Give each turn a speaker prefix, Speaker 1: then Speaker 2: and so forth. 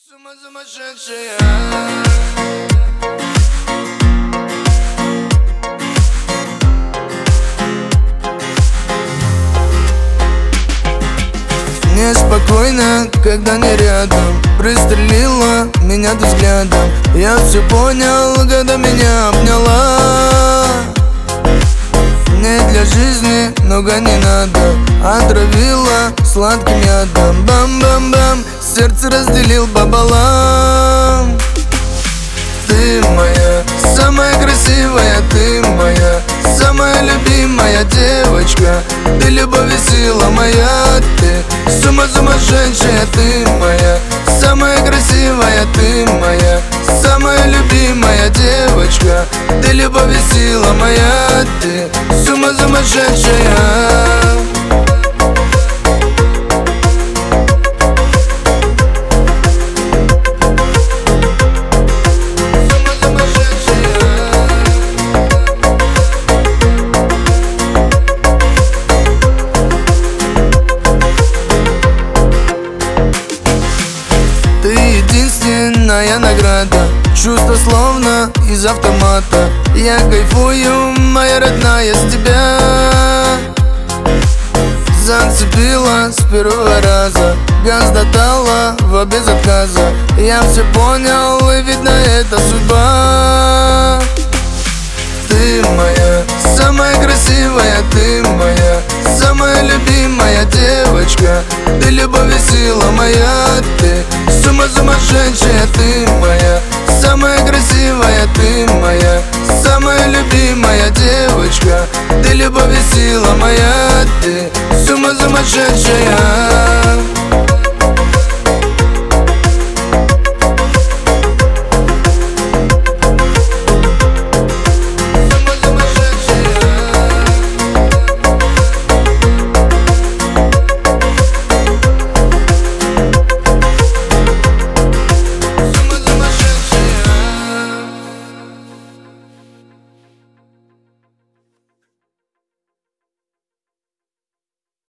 Speaker 1: С ума сумасшедшая. Неспокойно, когда не рядом. Пристрелила меня ты взглядом. Я все понял, когда меня обняла. Мне для жизни много не надо. Отравила сладким ядом. Бам-бам-бам, сердце разделил пополам. Ты моя, самая красивая, ты моя, самая любимая девочка. Ты любовь и сила моя, ты с ума сумасшедшая, ты моя, самая красивая, ты моя, самая любимая девочка. Ты любовь и сила моя, ты с ума сумасшедшая. Ты единственная награда, чувство словно из автомата. Я кайфую, моя родная, с тебя. Зацепила с первого раза, газ додала в без отказа. Я все понял, и видно, это судьба. Ты моя, самая красивая, ты моя, самая любимая девочка. Ты любовь и сила моя, ты с ума сумасшедшая, ты моя, самая красивая, ты моя, самая любимая девочка. Ты любовь и сила моя, ты с ума сумасшедшая.